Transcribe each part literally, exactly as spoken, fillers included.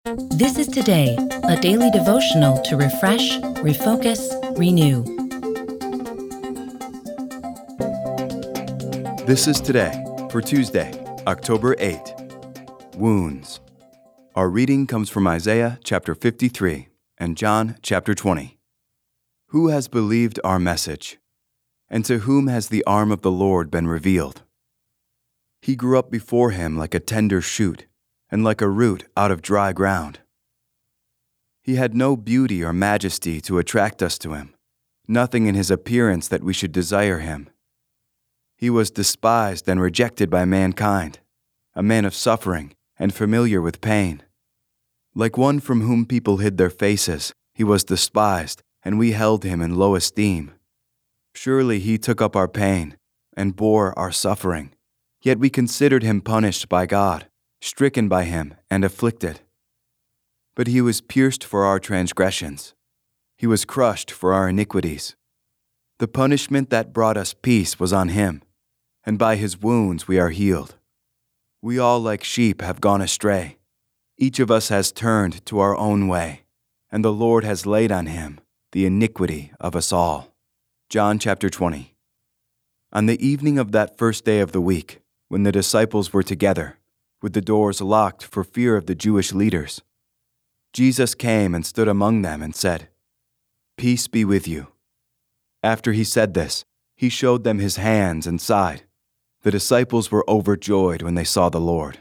This is Today, a daily devotional to refresh, refocus, renew. This is Today for Tuesday, October eighth. Wounds. Our reading comes from Isaiah chapter fifty-three and John chapter twenty. Who has believed our message? And to whom has the arm of the Lord been revealed? He grew up before him like a tender shoot, and like a root out of dry ground. He had no beauty or majesty to attract us to him, nothing in his appearance that we should desire him. He was despised and rejected by mankind, a man of suffering and familiar with pain. Like one from whom people hid their faces, he was despised, and we held him in low esteem. Surely he took up our pain and bore our suffering, yet we considered him punished by God, stricken by him and afflicted. But he was pierced for our transgressions. He was crushed for our iniquities. The punishment that brought us peace was on him, and by his wounds we are healed. We all like sheep have gone astray. Each of us has turned to our own way, and the Lord has laid on him the iniquity of us all. John chapter twenty. On the evening of that first day of the week, when the disciples were together, with the doors locked for fear of the Jewish leaders, Jesus came and stood among them and said, "Peace be with you." After he said this, he showed them his hands and side. The disciples were overjoyed when they saw the Lord.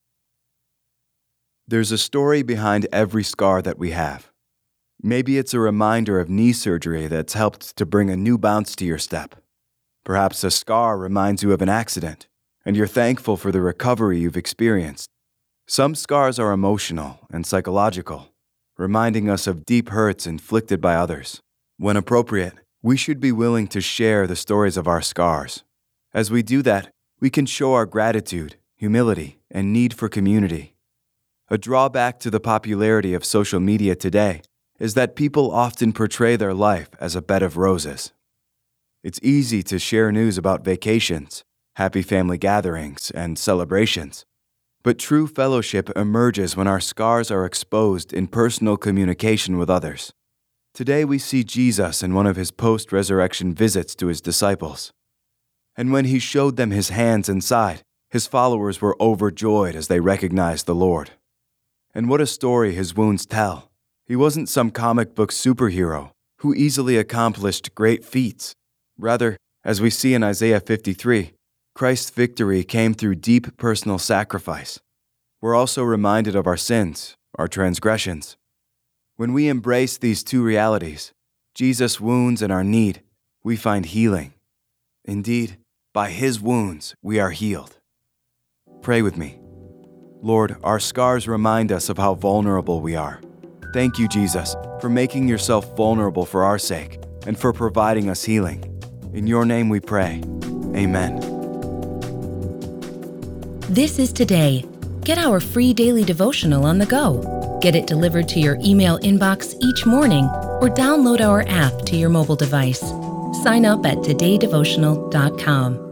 There's a story behind every scar that we have. Maybe it's a reminder of knee surgery that's helped to bring a new bounce to your step. Perhaps a scar reminds you of an accident, and you're thankful for the recovery you've experienced. Some scars are emotional and psychological, reminding us of deep hurts inflicted by others. When appropriate, we should be willing to share the stories of our scars. As we do that, we can show our gratitude, humility, and need for community. A drawback to the popularity of social media today is that people often portray their life as a bed of roses. It's easy to share news about vacations, happy family gatherings, and celebrations. But true fellowship emerges when our scars are exposed in personal communication with others. Today we see Jesus in one of his post-resurrection visits to his disciples. And when he showed them his hands and side, his followers were overjoyed as they recognized the Lord. And what a story his wounds tell. He wasn't some comic book superhero who easily accomplished great feats. Rather, as we see in Isaiah fifty-three, Christ's victory came through deep personal sacrifice. We're also reminded of our sins, our transgressions. When we embrace these two realities, Jesus' wounds and our need, we find healing. Indeed, by his wounds we are healed. Pray with me. Lord, our scars remind us of how vulnerable we are. Thank you, Jesus, for making yourself vulnerable for our sake and for providing us healing. In your name we pray. Amen. This is Today. Get our free daily devotional on the go. Get it delivered to your email inbox each morning or download our app to your mobile device. Sign up at today devotional dot com.